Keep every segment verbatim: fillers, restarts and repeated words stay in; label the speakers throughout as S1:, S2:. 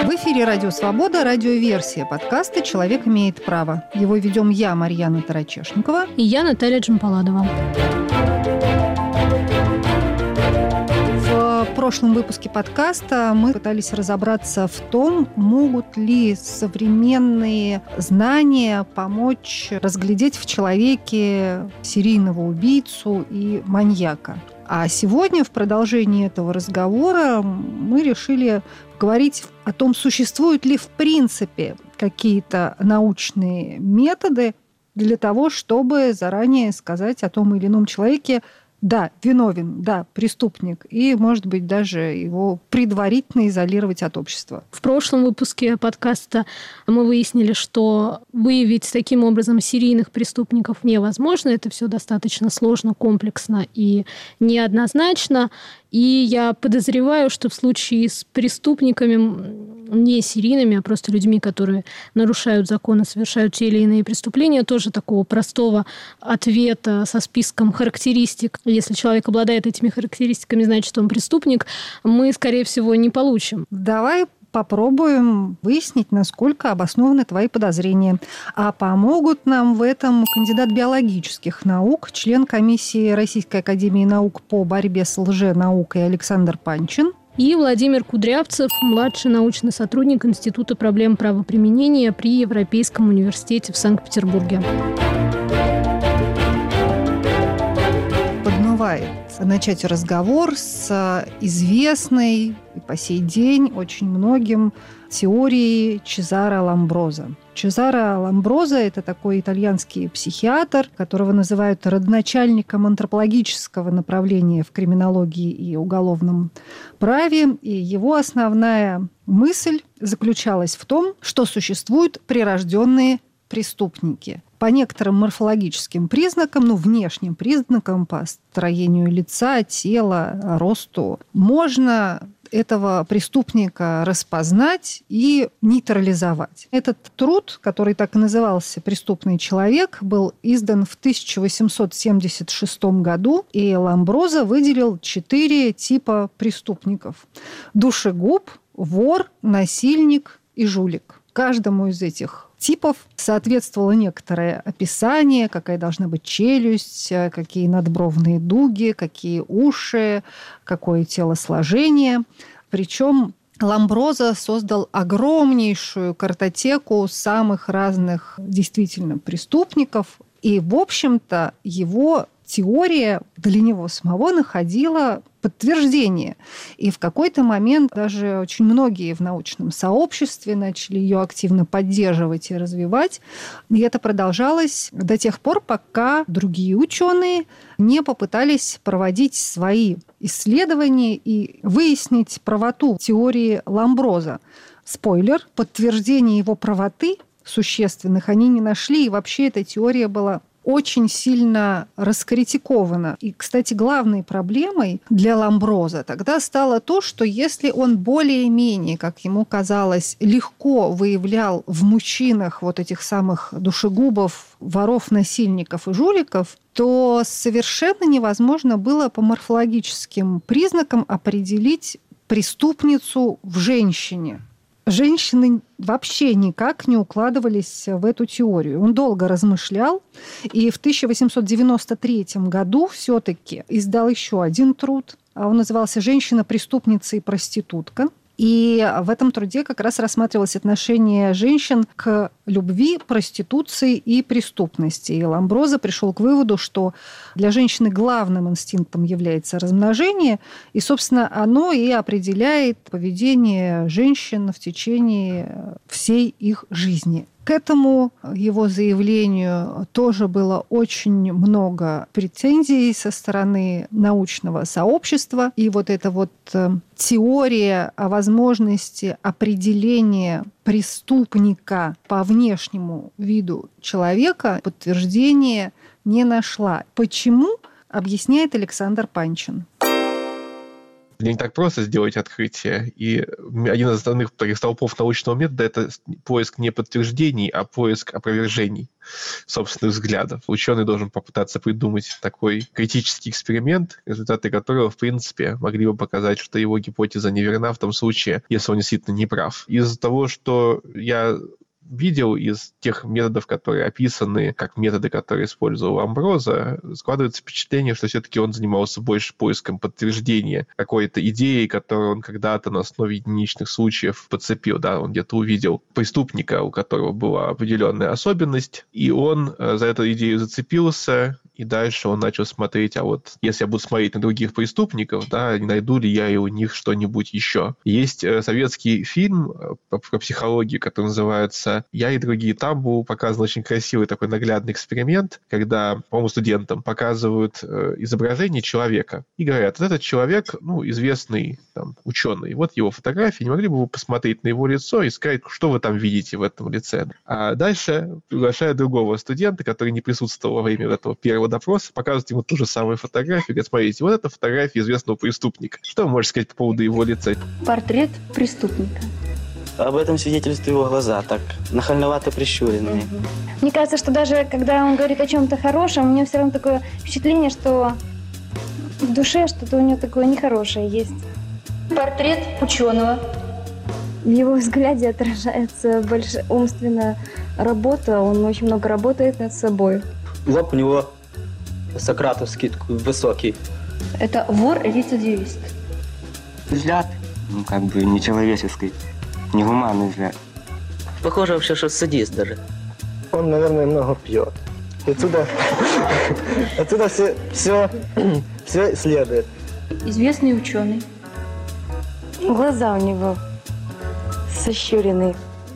S1: В эфире «Радио Свобода», радиоверсия подкаста «Человек имеет право». Его ведем я, Марьяна Тарачешникова.
S2: И я, Наталья Джампаладова.
S1: В прошлом выпуске подкаста мы пытались разобраться в том, могут ли современные знания помочь разглядеть в человеке серийного убийцу и маньяка. А сегодня в продолжении этого разговора мы решили говорить о том, существуют ли в принципе какие-то научные методы для того, чтобы заранее сказать о том или ином человеке: да, виновен, да, преступник, и, может быть, даже его предварительно изолировать от общества.
S2: В прошлом выпуске подкаста мы выяснили, что выявить таким образом серийных преступников невозможно. Это все достаточно сложно, комплексно и неоднозначно. И я подозреваю, что в случае с преступниками, не серийными, а просто людьми, которые нарушают законы, совершают те или иные преступления, тоже такого простого ответа со списком характеристик, если человек обладает этими характеристиками, значит, он преступник, мы, скорее всего, не получим.
S1: Давай попробуем выяснить, насколько обоснованы твои подозрения. А помогут нам в этом кандидат биологических наук, член комиссии Российской академии наук по борьбе с лженаукой Александр Панчин.
S2: И Владимир Кудрявцев, младший научный сотрудник Института проблем правоприменения при Европейском университете в Санкт-Петербурге.
S1: Подмывает начать разговор с известной и по сей день очень многим теорией Чезаро Ломброзо. Чезаро Ломброзо – это такой итальянский психиатр, которого называют родоначальником антропологического направления в криминологии и уголовном праве. И его основная мысль заключалась в том, что существуют прирожденные преступники. По некоторым морфологическим признакам, ну, внешним признакам, по строению лица, тела, росту, можно этого преступника распознать и нейтрализовать. Этот труд, который так и назывался «Преступный человек», был издан в тысяча восемьсот семьдесят шестом году, и Ломброзо выделил четыре типа преступников: душегуб, вор, насильник и жулик. Каждому из этих типов соответствовало некоторое описание, какая должна быть челюсть, какие надбровные дуги, какие уши, какое телосложение. Причем Ломброзо создал огромнейшую картотеку самых разных действительно преступников. И, в общем-то, его теория для него самого находила подтверждение. И в какой-то момент даже очень многие в научном сообществе начали ее активно поддерживать и развивать. И это продолжалось до тех пор, пока другие ученые не попытались проводить свои исследования и выяснить правоту теории Ломброзо. Спойлер, подтверждения его правоты существенных они не нашли, и вообще эта теория была очень сильно раскритикована. И, кстати, главной проблемой для Ломброзо тогда стало то, что если он более-менее, как ему казалось, легко выявлял в мужчинах вот этих самых душегубов, воров, насильников и жуликов, то совершенно невозможно было по морфологическим признакам определить преступницу в женщине. Женщины вообще никак не укладывались в эту теорию. Он долго размышлял, и в тысяча восемьсот девяносто третьем году все-таки издал еще один труд. Он назывался «Женщина, преступница и проститутка». И в этом труде как раз рассматривалось отношение женщин к любви, проституции и преступности. И Ломброзо пришел к выводу, что для женщины главным инстинктом является размножение, и, собственно, оно и определяет поведение женщин в течение всей их жизни. К этому его заявлению тоже было очень много претензий со стороны научного сообщества. И вот эта вот теория о возможности определения преступника по внешнему виду человека подтверждения не нашла. Почему, объясняет Александр Панчин.
S3: Не так просто сделать открытие. И один из основных таких столпов научного метода – это поиск не подтверждений, а поиск опровержений собственных взглядов. Ученый должен попытаться придумать такой критический эксперимент, результаты которого, в принципе, могли бы показать, что его гипотеза неверна в том случае, если он действительно не прав. Из-за того, что я видел из тех методов, которые описаны как методы, которые использовал Ламброза, складывается впечатление, что все-таки он занимался больше поиском подтверждения какой-то идеи, которую он когда-то на основе единичных случаев подцепил. Да, он где-то увидел преступника, у которого была определенная особенность, и он за эту идею зацепился, и дальше он начал смотреть, а вот если я буду смотреть на других преступников, да, не найду ли я и у них что-нибудь еще. Есть советский фильм про психологию, который называется «Я и другие там». Был показан очень красивый такой наглядный эксперимент, когда, по-моему, студентам показывают изображение человека и говорят, вот этот человек, ну, известный там, ученый, вот его фотографии, не могли бы вы посмотреть на его лицо и сказать, что вы там видите в этом лице. А дальше приглашают другого студента, который не присутствовал во время этого первого допроса, показывают ему ту же самую фотографию, говорят, смотрите, вот это фотография известного преступника. Что вы можете сказать по поводу его лица?
S4: Портрет преступника.
S5: Об этом свидетельствуют его глаза, так нахальновато прищуренные.
S4: Угу. Мне кажется, что даже когда он говорит о чем-то хорошем, у него все равно такое впечатление, что в душе что-то у него такое нехорошее есть. Портрет ученого. В его взгляде отражается большая умственная работа, он очень много работает над собой.
S5: Лоб у него сократовский, высокий.
S4: Это вор-рецидивист.
S6: Взгляд, ну, как бы нечеловеческий, негуманный взгляд.
S5: Похоже вообще, что садист даже.
S7: Он, наверное, много пьет. Отсюда, отсюда все, все, все следует.
S4: Известный ученый.
S8: Глаза у него сощурены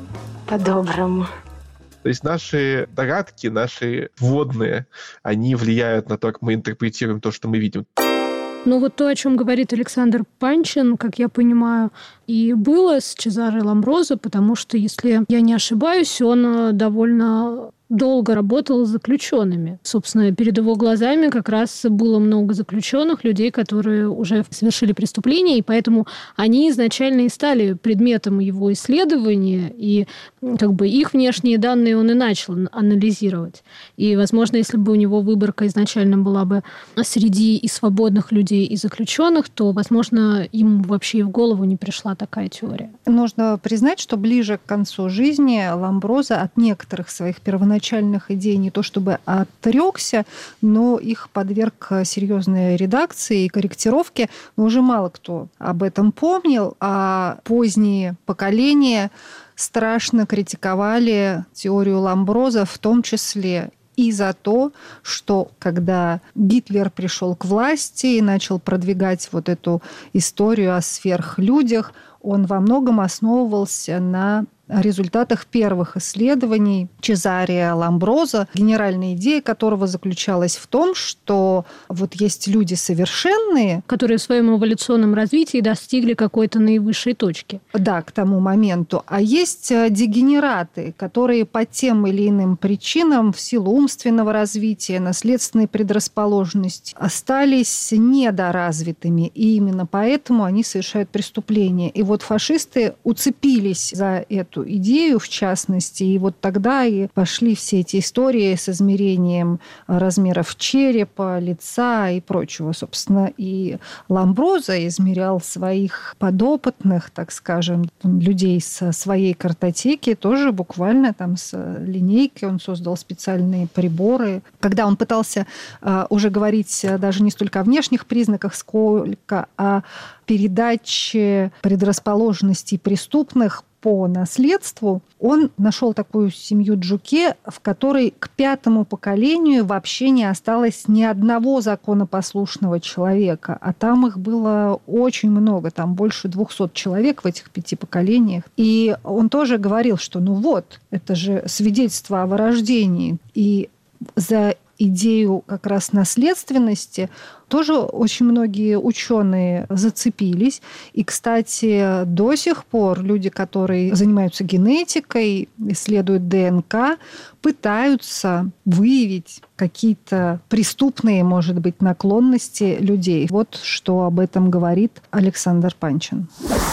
S8: по-доброму.
S3: То есть наши догадки, наши вводные, они влияют на то, как мы интерпретируем то, что мы видим.
S2: Ну вот то, о чем говорит Александр Панчин, как я понимаю, и было с Чезаре Ламброзо, потому что, если я не ошибаюсь, он довольно долго работал с заключенными. Собственно, перед его глазами как раз было много заключенных, людей, которые уже совершили преступление, и поэтому они изначально и стали предметом его исследования, и как бы их внешние данные он и начал анализировать. И, возможно, если бы у него выборка изначально была бы среди и свободных людей, и заключенных, то, возможно, ему вообще и в голову не пришла такая теория.
S1: Нужно признать, что ближе к концу жизни Ламброзо от некоторых своих первоначальных идей не то чтобы отрекся, но их подверг серьезной редакции и корректировке. Но уже мало кто об этом помнил, а поздние поколения страшно критиковали теорию Ламброзо, в том числе и за то, что когда Гитлер пришел к власти и начал продвигать вот эту историю о сверхлюдях, он во многом основывался на результатах первых исследований Чезаре Ламброзо, генеральная идея которого заключалась в том, что вот есть люди совершенные,
S2: которые в своем эволюционном развитии достигли какой-то наивысшей точки.
S1: Да, к тому моменту. А есть дегенераты, которые по тем или иным причинам в силу умственного развития, наследственной предрасположенности остались недоразвитыми. И именно поэтому они совершают преступления. И вот фашисты уцепились за эту идею, в частности, и вот тогда и пошли все эти истории с измерением размеров черепа, лица и прочего. Собственно, и Ламброзо измерял своих подопытных, так скажем, людей со своей картотеки, тоже буквально там с линейки. Он создал специальные приборы. Когда он пытался uh, уже говорить даже не столько о внешних признаках, сколько о передаче предрасположенностей преступных по наследству, он нашел такую семью Джуке, в которой к пятому поколению вообще не осталось ни одного законопослушного человека, а там их было очень много, там больше двухсот человек в этих пяти поколениях. И он тоже говорил, что ну вот, это же свидетельство о вырождении. И за идею как раз наследственности тоже очень многие ученые зацепились. И, кстати, до сих пор люди, которые занимаются генетикой, исследуют ДНК, пытаются выявить какие-то преступные, может быть, наклонности людей. Вот что об этом говорит Александр Панчин.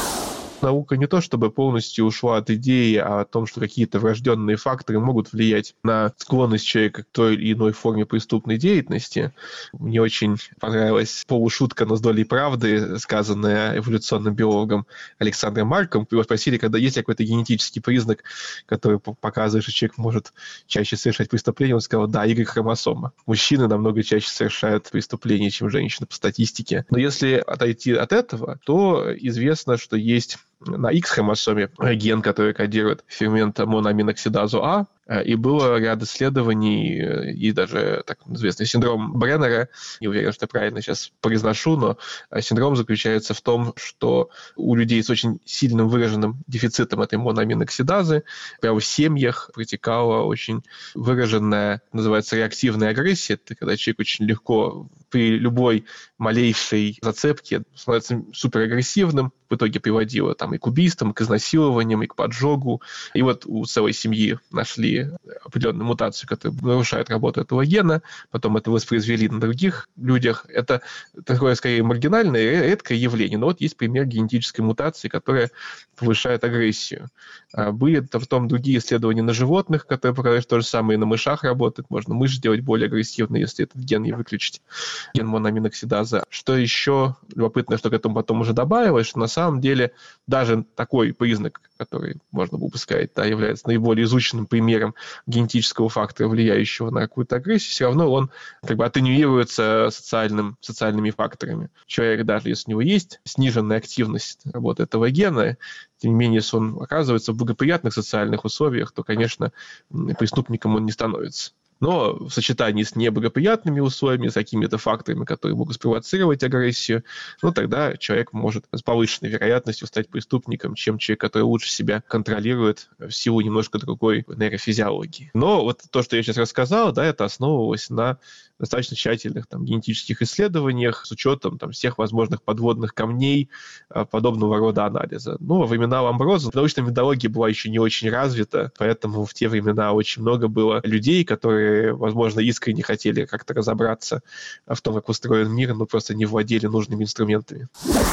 S3: Наука не то чтобы полностью ушла от идеи о том, что какие-то врожденные факторы могут влиять на склонность человека к той или иной форме преступной деятельности. Мне очень понравилась полушутка, но с долей правды, сказанная эволюционным биологом Александром Марком. Его спросили, когда есть какой-то генетический признак, который показывает, что человек может чаще совершать преступления. Он сказал, да, Y-хромосома. Мужчины намного чаще совершают преступления, чем женщины по статистике. Но если отойти от этого, то известно, что есть на X-хромосоме ген, который кодирует фермент моноаминоксидазу А, и было ряд исследований, и даже так известный синдром Бреннера, не уверен, что я правильно сейчас произношу, но синдром заключается в том, что у людей с очень сильным выраженным дефицитом этой моноаминоксидазы прямо в семьях протекала очень выраженная, называется, реактивная агрессия. Это когда человек очень легко при любой малейшей зацепке становится суперагрессивным, в итоге приводило там и к убийствам, и к изнасилованиям, и к поджогу. И вот у целой семьи нашли определенную мутацию, которая нарушает работу этого гена, потом это воспроизвели на других людях. Это такое, скорее, маргинальное, редкое явление, но вот есть пример генетической мутации, которая повышает агрессию. Были потом другие исследования на животных, которые показали, что то же самое и на мышах работает. Можно мышь сделать более агрессивной, если этот ген не выключить, ген моноаминоксидазы. Что еще любопытно, что к этому потом уже добавилось, что на самом деле даже такой признак, который можно выпускать, да, является наиболее изученным примером генетического фактора, влияющего на какую-то агрессию, все равно он как бы атенюируется социальным, социальными факторами. Человек, даже если у него есть сниженная активность работы этого гена, тем не менее, если он оказывается в благоприятных социальных условиях, то, конечно, преступником он не становится. Но в сочетании с неблагоприятными условиями, с какими-то факторами, которые могут спровоцировать агрессию, ну, тогда человек может с повышенной вероятностью стать преступником, чем человек, который лучше себя контролирует в силу немножко другой нейрофизиологии. Но вот то, что я сейчас рассказал, да, это основывалось на достаточно тщательных там, генетических исследованиях с учетом там, всех возможных подводных камней подобного рода анализа. Ну, во времена Ламброза научная методология была еще не очень развита, поэтому в те времена очень много было людей, которые, возможно, искренне хотели как-то разобраться в том, как устроен мир, но просто не владели нужными инструментами.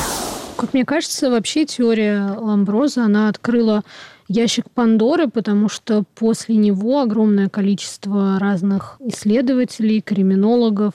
S2: Как мне кажется, вообще теория Ламброза, она открыла ящик Пандоры, потому что после него огромное количество разных исследователей, криминологов,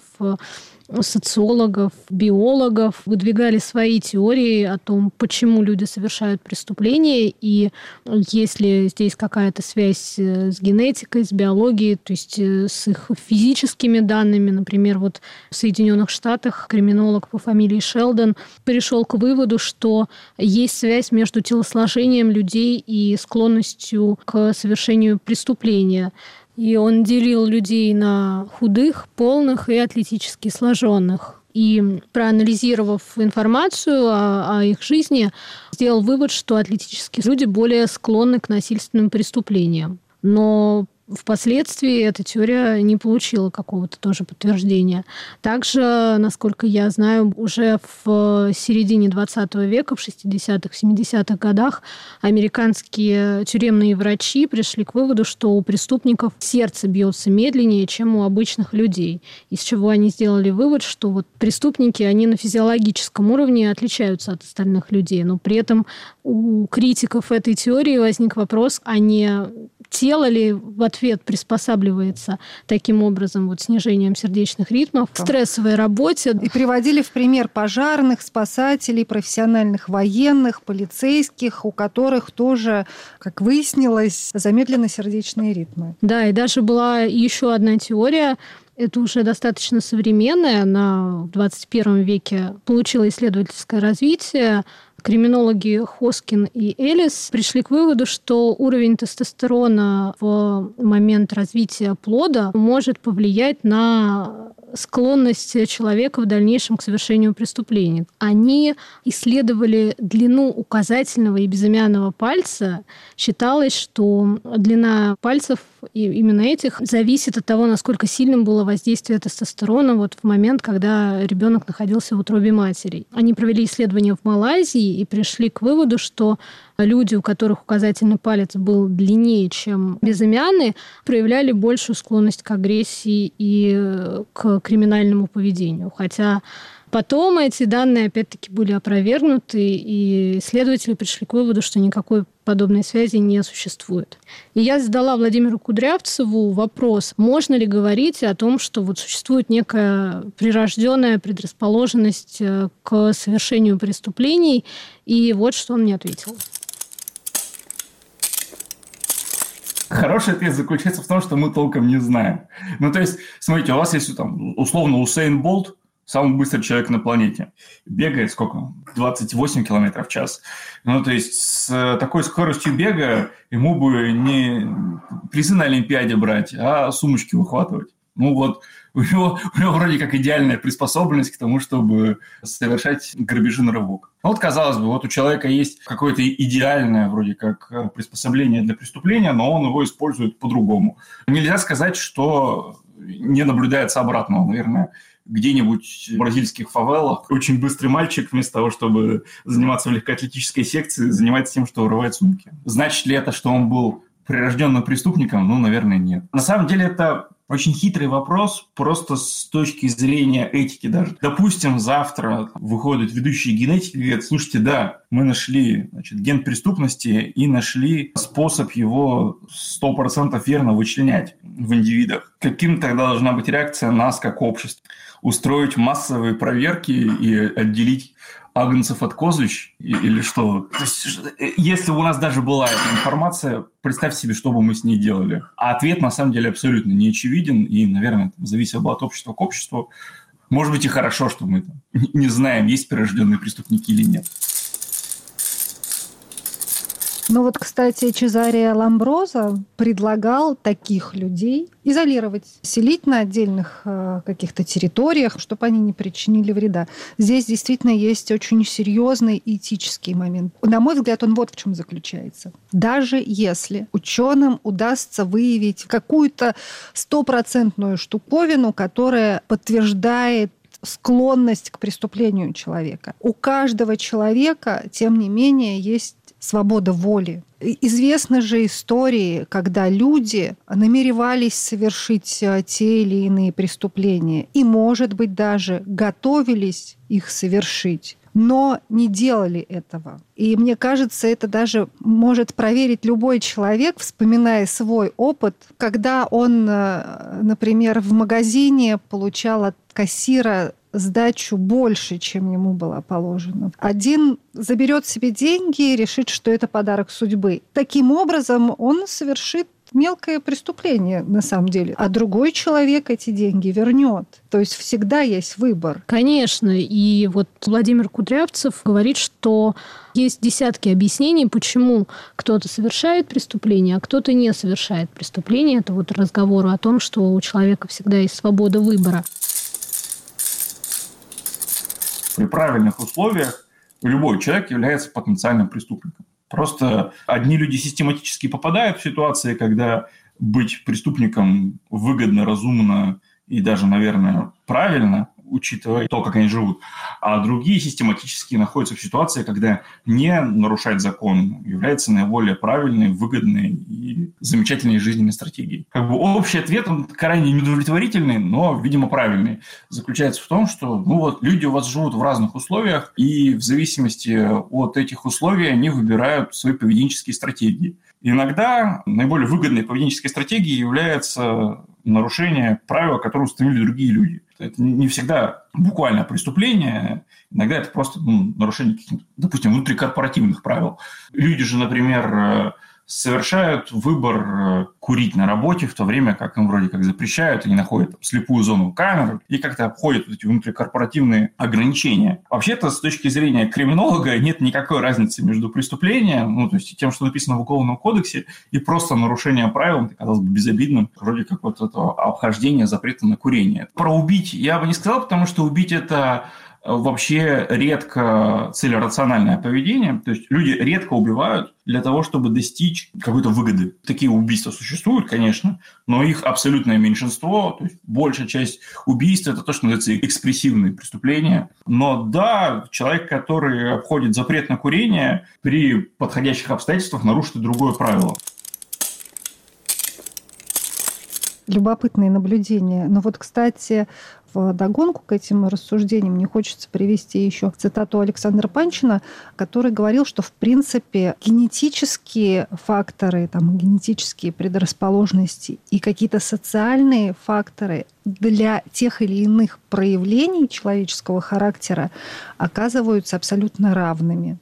S2: социологов, биологов выдвигали свои теории о том, почему люди совершают преступления, и есть ли здесь какая-то связь с генетикой, с биологией, то есть с их физическими данными. Например, вот в Соединенных Штатах криминолог по фамилии Шелдон пришел к выводу, что есть связь между телосложением людей и склонностью к совершению преступления. И он делил людей на худых, полных и атлетически сложенных. И проанализировав информацию о, о их жизни, сделал вывод, что атлетические люди более склонны к насильственным преступлениям. Но впоследствии эта теория не получила какого-то тоже подтверждения. Также, насколько я знаю, уже в середине двадцатого века, в шестидесятых, семидесятых годах, американские тюремные врачи пришли к выводу, что у преступников сердце бьется медленнее, чем у обычных людей. Из чего они сделали вывод, что вот преступники, они на физиологическом уровне отличаются от остальных людей. Но при этом у критиков этой теории возник вопрос, а не тело ли в ответ приспосабливается таким образом, вот снижением сердечных ритмов в стрессовой работе.
S1: И приводили в пример пожарных, спасателей, профессиональных военных, полицейских, у которых тоже, как выяснилось, замедлены сердечные ритмы.
S2: Да, и даже была еще одна теория, это уже достаточно современная, она в двадцать первом веке получила исследовательское развитие. Криминологи Хоскин и Элис пришли к выводу, что уровень тестостерона в момент развития плода может повлиять на склонность человека в дальнейшем к совершению преступлений. Они исследовали длину указательного и безымянного пальца. Считалось, что длина пальцев и именно этих зависит от того, насколько сильным было воздействие тестостерона вот в момент, когда ребенок находился в утробе матери. Они провели исследование в Малайзии и пришли к выводу, что люди, у которых указательный палец был длиннее, чем безымянный, проявляли большую склонность к агрессии и к криминальному поведению. Хотя потом эти данные, опять-таки, были опровергнуты, и исследователи пришли к выводу, что никакой подобной связи не существует. И я задала Владимиру Кудрявцеву вопрос, можно ли говорить о том, что вот существует некая прирожденная предрасположенность к совершению преступлений, и вот что он мне ответил.
S9: Хороший ответ заключается в том, что мы толком не знаем. Ну, то есть, смотрите, у вас есть там, условно Усейн Болт, самый быстрый человек на планете. Бегает сколько? двадцать восемь километров в час. Ну, то есть, с такой скоростью бега ему бы не призы на Олимпиаде брать, а сумочки выхватывать. Ну, вот у него, у него вроде как идеальная приспособленность к тому, чтобы совершать грабежи на рывок. Ну, вот, казалось бы, вот у человека есть какое-то идеальное вроде как приспособление для преступления, но он его использует по-другому. Нельзя сказать, что не наблюдается обратного, наверное. Где-нибудь в бразильских фавелах очень быстрый мальчик вместо того, чтобы заниматься в легкоатлетической секции, занимается тем, что вырывает сумки. Значит ли это, что он был прирожденным преступником? Ну, наверное, нет. На самом деле это очень хитрый вопрос, просто с точки зрения этики даже. Допустим, завтра выходят ведущие генетики и говорят, слушайте, да, мы нашли, значит, ген преступности и нашли способ его сто процентов верно вычленять в индивидах. Каким тогда должна быть реакция нас как общества? Устроить массовые проверки и отделить агнцев от козлищ или что? То есть, если бы у нас даже была эта информация, представьте себе, что бы мы с ней делали. А ответ на самом деле абсолютно не очевиден и, наверное, зависит от общества к обществу. Может быть и хорошо, что мы там не знаем, есть прирожденные преступники или нет.
S1: Ну вот, кстати, Чезаре Ламброзо предлагал таких людей изолировать, селить на отдельных э, каких-то территориях, чтобы они не причинили вреда. Здесь действительно есть очень серьезный этический момент. На мой взгляд, он вот в чем заключается. Даже если ученым удастся выявить какую-то стопроцентную штуковину, которая подтверждает склонность к преступлению человека, у каждого человека, тем не менее, есть свобода воли. Известны же истории, когда люди намеревались совершить те или иные преступления и, может быть, даже готовились их совершить, но не делали этого. И мне кажется, это даже может проверить любой человек, вспоминая свой опыт, когда он, например, в магазине получал от кассира сдачу больше, чем ему было положено. Один заберет себе деньги и решит, что это подарок судьбы. Таким образом, он совершит мелкое преступление на самом деле, а другой человек эти деньги вернет. То есть всегда есть выбор.
S2: Конечно. И вот Владимир Кудрявцев говорит, что есть десятки объяснений, почему кто-то совершает преступление, а кто-то не совершает преступление. Это вот разговор о том, что у человека всегда есть свобода выбора.
S9: При правильных условиях любой человек является потенциальным преступником. Просто одни люди систематически попадают в ситуации, когда быть преступником выгодно, разумно и даже, наверное, правильно, учитывая то, как они живут, а другие систематически находятся в ситуации, когда не нарушать закон является наиболее правильной, выгодной и замечательной жизненной стратегией. Как бы общий ответ, он крайне неудовлетворительный, но, видимо, правильный. Заключается в том, что ну вот, люди у вас живут в разных условиях, и в зависимости от этих условий они выбирают свои поведенческие стратегии. Иногда наиболее выгодной поведенческой стратегией является нарушение правил, которые установили другие люди. Это не всегда буквально преступление, иногда это просто ну, нарушение каких-то, допустим, внутрикорпоративных правил. Люди же, например, совершают выбор курить на работе, в то время как им вроде как запрещают, они находят там слепую зону камер и как-то обходят вот эти внутрикорпоративные ограничения. Вообще-то, с точки зрения криминолога, нет никакой разницы между преступлением, ну, то есть тем, что написано в Уголовном кодексе, и просто нарушением правил, казалось бы, безобидным, вроде как вот этого обхождения запрета на курение. Про убить я бы не сказал, потому что убить – это вообще редко целерациональное поведение. То есть люди редко убивают для того, чтобы достичь какой-то выгоды. Такие убийства существуют, конечно, но их абсолютное меньшинство. То есть большая часть убийств – это то, что называется экспрессивные преступления. Но да, человек, который обходит запрет на курение, при подходящих обстоятельствах нарушит и другое правило.
S1: Любопытные наблюдения. Но вот, кстати, в догонку к этим рассуждениям мне хочется привести еще цитату Александра Панчина, который говорил, что, в принципе, генетические факторы, там, генетические предрасположенности и какие-то социальные факторы для тех или иных проявлений человеческого характера оказываются абсолютно равными.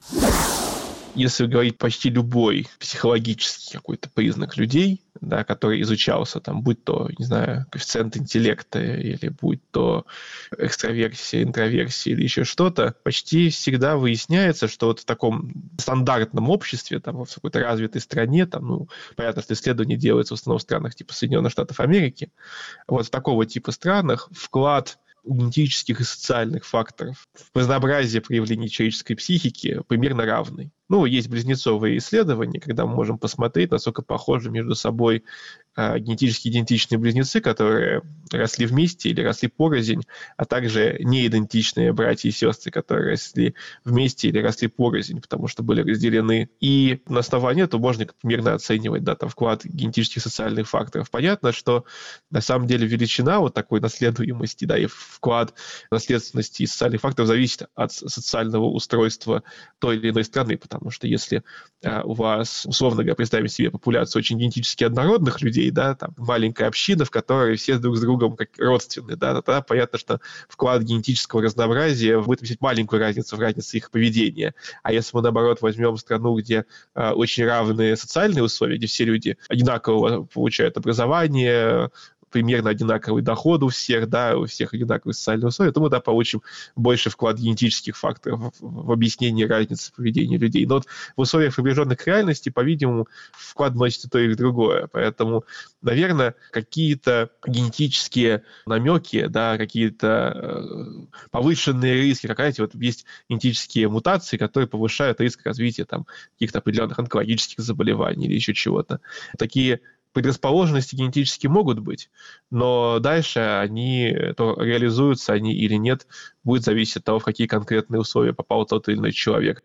S3: Если говорить почти любой психологический какой-то признак людей, да, который изучался, там, будь то, не знаю, коэффициент интеллекта, или будь то экстраверсия, интроверсия или еще что-то, почти всегда выясняется, что вот в таком стандартном обществе, там, в какой-то развитой стране, там, ну, понятно, что исследования делаются в основном в странах типа Соединенных Штатов Америки, вот в такого типа странах вклад генетических и социальных факторов в разнообразие проявлений человеческой психики примерно равный. Ну, есть близнецовые исследования, когда мы можем посмотреть, насколько похожи между собой э, генетически идентичные близнецы, которые росли вместе или росли порознь, а также неидентичные братья и сестры, которые росли вместе или росли порознь, потому что были разделены. И на основании этого можно примерно оценивать, да, там, вклад генетических и социальных факторов. Понятно, что на самом деле величина вот такой наследуемости, да, и вклад наследственности и социальных факторов зависит от социального устройства той или иной страны, потому Потому что если а, у вас, условно говоря, представим себе популяцию очень генетически однородных людей, да, там маленькая община, в которой все друг с другом как родственны, да, тогда понятно, что вклад генетического разнообразия будет иметь маленькую разницу в разнице их поведения. А если мы, наоборот, возьмем страну, где а, очень равные социальные условия, где все люди одинаково получают образование, примерно одинаковый доход у всех, да, у всех одинаковые социальные условия, то мы, да, получим больше вклад генетических факторов в, в объяснение разницы поведения людей. Но вот в условиях приближенных к реальности, по-видимому, вклад носит и то, и другое. Поэтому, наверное, какие-то генетические намеки, да, какие-то э, повышенные риски, как, знаете, вот есть генетические мутации, которые повышают риск развития там каких-то определенных онкологических заболеваний или еще чего-то. Такие предрасположенности генетически могут быть, но дальше они то реализуются они или нет, будет зависеть от того, в какие конкретные условия попал тот или иной человек.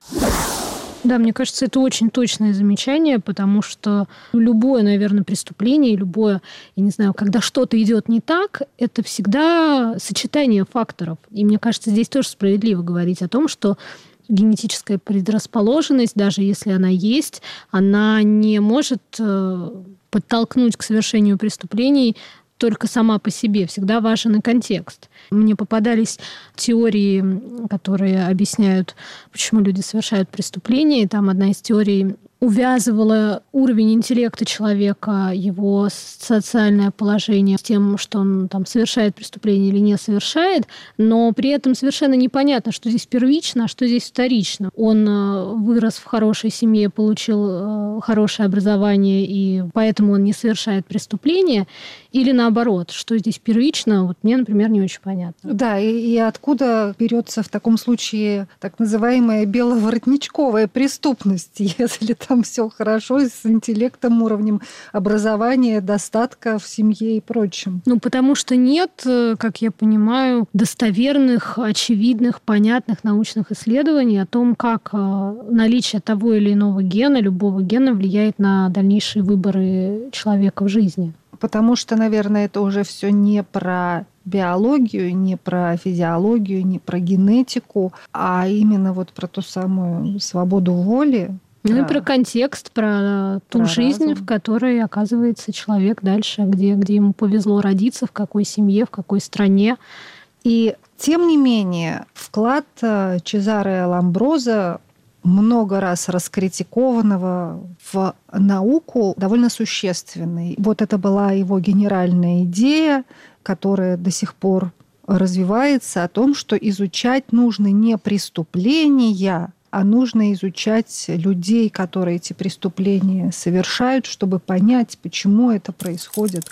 S2: Да, мне кажется, это очень точное замечание, потому что любое, наверное, преступление, любое, я не знаю, когда что-то идет не так, это всегда сочетание факторов. И мне кажется, здесь тоже справедливо говорить о том, что генетическая предрасположенность, даже если она есть, она не может подтолкнуть к совершению преступлений только сама по себе. Всегда важен и контекст. Мне попадались теории, которые объясняют, почему люди совершают преступления. И там одна из теорий увязывала уровень интеллекта человека, его социальное положение с тем, что он там совершает преступление или не совершает, но при этом совершенно непонятно, что здесь первично, а что здесь вторично. Он вырос в хорошей семье, получил хорошее образование, и поэтому он не совершает преступления, или наоборот, что здесь первично, вот мне, например, не очень понятно.
S1: Да, и, и откуда берется в таком случае так называемая беловоротничковая преступность, если там все хорошо с интеллектом, уровнем образования, достатка в семье и прочем?
S2: Ну, потому что нет, как я понимаю, достоверных, очевидных, понятных научных исследований о том, как наличие того или иного гена, любого гена влияет на дальнейшие выборы человека в жизни.
S1: Потому что, наверное, это уже все не про биологию, не про физиологию, не про генетику, а именно вот про ту самую свободу воли.
S2: Ну про... и про контекст, про ту про жизнь, разум. В которой оказывается человек дальше, где, где ему повезло родиться, в какой семье, в какой стране.
S1: И тем не менее, вклад Чезаре Ламброзо много раз раскритикованного в науку, довольно существенный. Вот это была его генеральная идея, которая до сих пор развивается, о том, что изучать нужно не преступления, а нужно изучать людей, которые эти преступления совершают, чтобы понять, почему это происходит.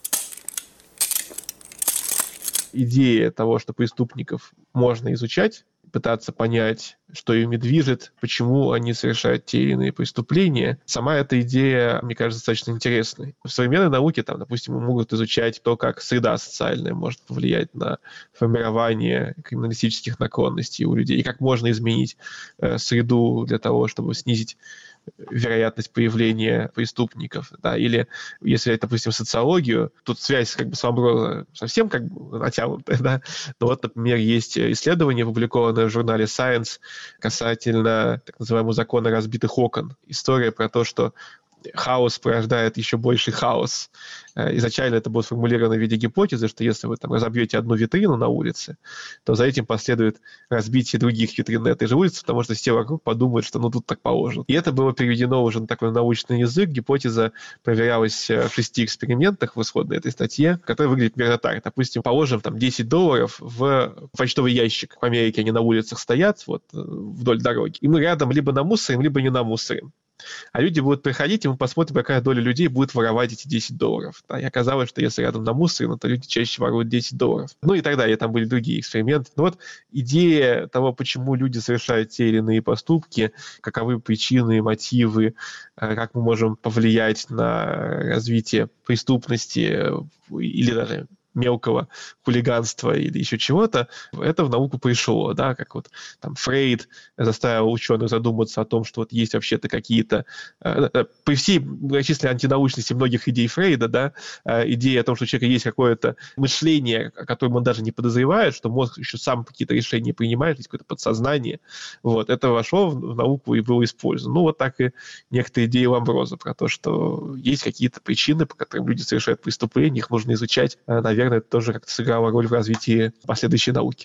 S3: Идея того, что преступников можно изучать, пытаться понять, что ими движет, почему они совершают те или иные преступления. Сама эта идея, мне кажется, достаточно интересной. В современной науке, там, допустим, могут изучать то, как среда социальная может повлиять на формирование криминалистических наклонностей у людей, и как можно изменить э, среду для того, чтобы снизить вероятность появления преступников, да, или если взять, допустим, социологию, тут связь как бы с Ламброзо совсем как бы натянутая, да, но вот, например, есть исследование, опубликованное в журнале Science касательно так называемого закона разбитых окон. История про то, что хаос порождает еще больший хаос. Изначально это было сформулировано в виде гипотезы, что если вы там разобьете одну витрину на улице, то за этим последует разбитие других витрин на этой же улице, потому что все вокруг подумают, что ну тут так положено. И это было переведено уже на такой научный язык. Гипотеза проверялась в шести экспериментах в исходной этой статье, которая выглядит примерно так. Допустим, положим там десять долларов в почтовый ящик. В Америке они на улицах стоят вот вдоль дороги. И мы рядом либо намусорим, либо не намусорим. А люди будут приходить, и мы посмотрим, какая доля людей будет воровать эти десять долларов. Да, и оказалось, что если рядом намусорено, то люди чаще воруют десять долларов. Ну и так далее. Там были другие эксперименты. Но вот идея того, почему люди совершают те или иные поступки, каковы причины, мотивы, как мы можем повлиять на развитие преступности или даже мелкого хулиганства или еще чего-то, это в науку пришло, да, как вот там Фрейд заставил ученых задуматься о том, что вот есть вообще-то какие-то, э, при всей многочисленной антинаучности многих идей Фрейда, да, э, идея о том, что у человека есть какое-то мышление, о котором он даже не подозревает, что мозг еще сам какие-то решения принимает, есть какое-то подсознание, вот, это вошло в, в науку и было использовано. Ну, вот так и некоторые идеи Ламброзо про то, что есть какие-то причины, по которым люди совершают преступления, их нужно изучать, наверное, Наверное, это тоже как-то сыграло роль в развитии последующей науки.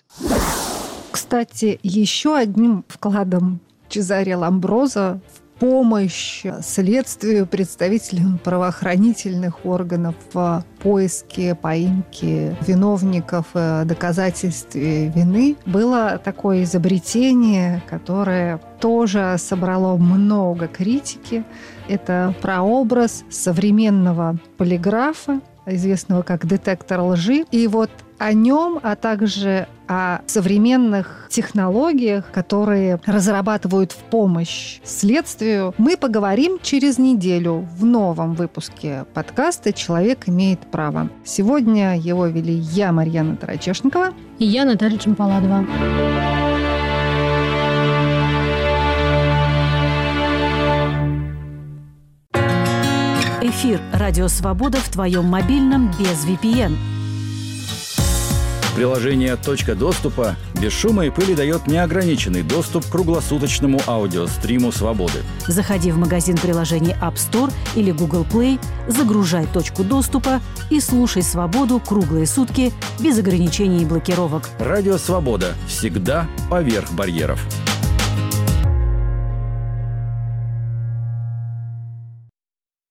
S1: Кстати, еще одним вкладом Чезаре Ламброзо в помощь следствию, представителям правоохранительных органов в поиске, поимке виновников, доказательстве вины было такое изобретение, которое тоже собрало много критики. Это прообраз современного полиграфа, известного как детектор лжи. И вот о нем, а также о современных технологиях, которые разрабатывают в помощь следствию, мы поговорим через неделю в новом выпуске подкаста «Человек имеет право». Сегодня его вели я, Марьяна Тарачешникова.
S2: И я, Наталья Джампаладова.
S10: Эфир «Радио Свобода» в твоем мобильном без ви пи эн.
S11: Приложение «Точка доступа» без шума и пыли дает неограниченный доступ к круглосуточному аудиостриму «Свободы».
S10: Заходи в магазин приложений App Store или Google Play, загружай «Точку доступа» и слушай «Свободу» круглые сутки без ограничений и блокировок.
S11: «Радио Свобода» всегда поверх барьеров.